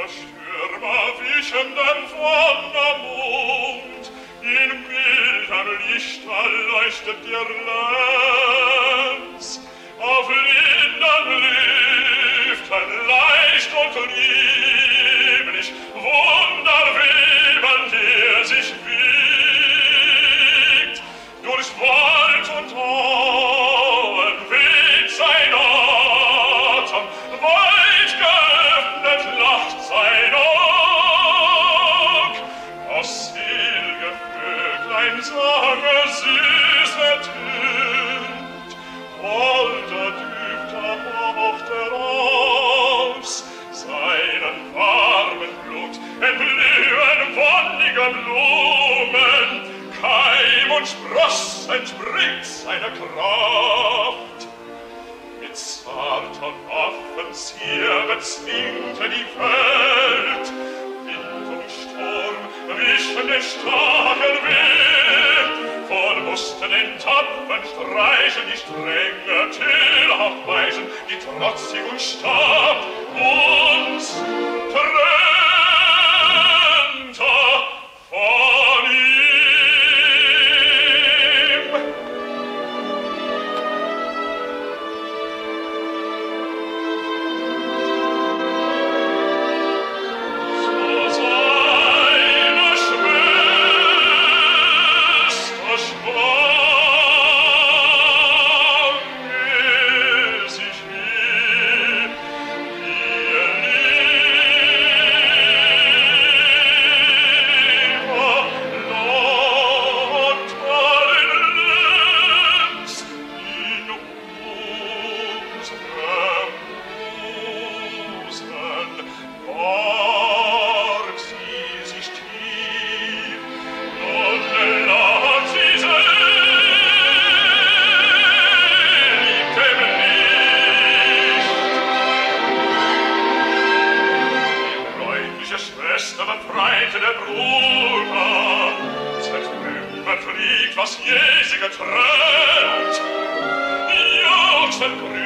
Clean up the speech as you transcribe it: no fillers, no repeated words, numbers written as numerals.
Stürmer wichen denn von der Mond, in mildem Lichter leuchtet ihr Lenz, auf lindern Lüften leicht und lieblich, wunderwebend er sich wiegt, durch Wald und Auen weht sein Atem, weit geöffnet lacht sein Aug, das selge Vöglein sange süß ertönt, holder düfter haucht aus, seinen warmen Blut entblühen wonniger Blumen, Keim und Spross entspringt seiner Kraft. Mit zarter Waffenzier bezwingte die Welt, Wind und Sturm wischen den starken Wind, voll mussten den Tapfern streichen, die strenge Tillhaft weisen, die trotzig und stark uns trennte von ihm. So seine Schwester schwang er sich hin, ihr Lieber lockten längst in unserem Busen, barg sie sich tief, nun lag sie selig dem Licht. Die bräutliche Schwester befreite der Bruder, zertrümmert liegt, was je sie getrennt, jauchzend